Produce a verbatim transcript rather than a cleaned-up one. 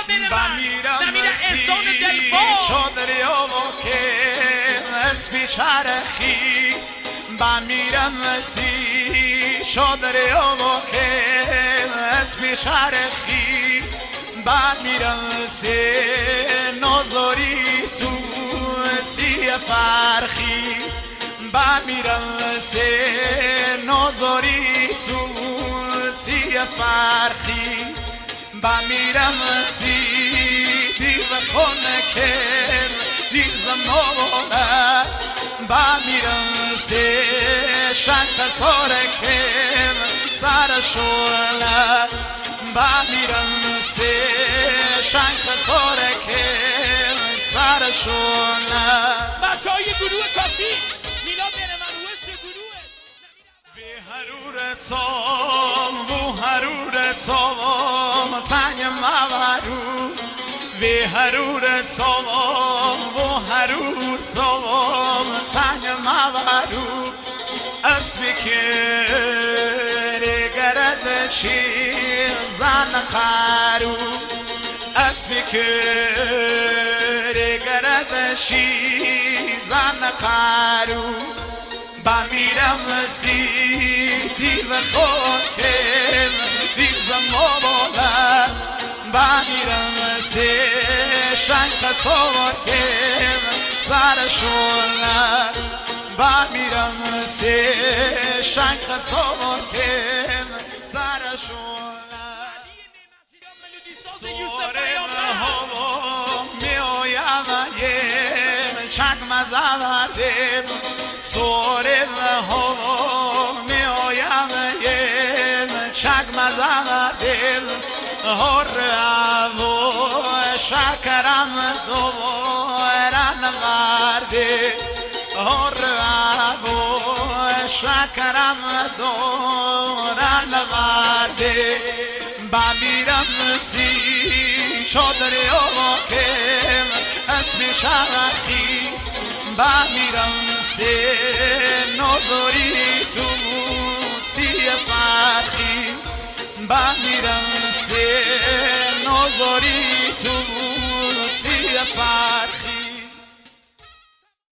من زمین احسان دلباز شدریامو که اسبی چرخی با میرم سی شدریامو که اسبی چرخی با میرم سی نظری تو سی فرخی با میرم سی نظری تو سی فرخی با میرم سی دیو خونه که دیز مولا با میرم سی شنق ساره که سر شولا با میرم سی شنق ساره که سر شولا بچه های گروه کافی میلاد برمن وست گروه به حرور تام بو حرور تام تنگ مورو به حرور تام بو حرور تام تنگ مورو اسبی که رگرد چی زن قارو اسبی که رگرد چی زن قارو با میرم سی دیو خود که دیو زمالا با میرم سی شنق تو که سر شولا با میرم سی شنق تو که سر شولا سورم هوا می آیم یه چک مزوردیم سورم هوا می آیم یه چک مزوردیم هر هوا شکرم دوارن وردیم هر هوا شکرم دورن وردیم با میرم سی شدریامو که اسمی شرخی با میرم سی نظری تو سی فرخی با میرم سی نظری